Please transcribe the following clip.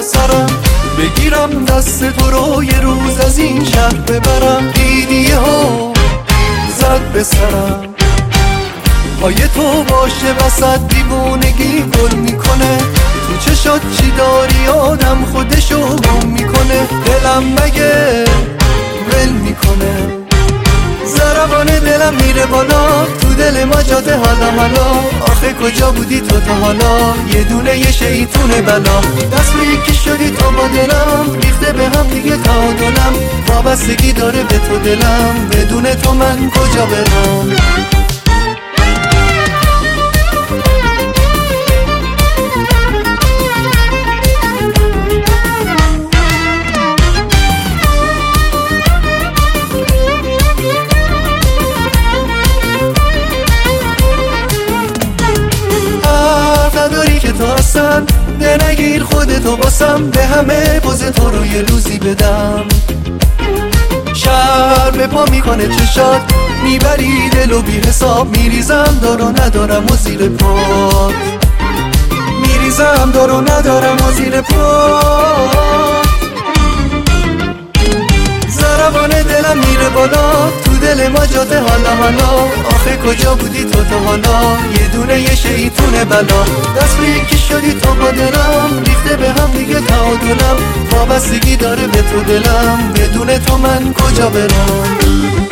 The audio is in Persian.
سرم، بگیرم دست تو رو یه روز از این شهر ببرم. دیدیه ها زد به سرم، پای تو باشه وسط دیوونگی گل میکنه. تو چشات چی داری آدم خودشو گم میکنه. دلم مگه ول میکنه، ضربان دلم میره بالا، تو دل ما جاده حالا. آخه کجا بودی تو تا حالا، یه دونه یه شیطونه بلا. دست به یکی شدی تو با دلم، ریخته به هم دیگه تعادلم. وابستگی داره به تو دلم، بدون تو من کجا برم. تو هستن ده نگیر خودتو باسم، به همه پوز تو رو یه روزی بدم. شهر به پا میکنه چشات، میبری دل و بی حساب. میریزم دار و ندارم و زیر پات، میریزم دار و ندارم و زیر پات. ضربان دلم میره بالا، تو دل ما جاده حالا. آخه کجا بودی تو تا حالا، یه دونه یه شیطونه بلا. دست به یکی شدی تو با دلم، ریخته به هم دیگه تعادلم. وابستگی داره به تو دلم، بدون تو من کجا برم.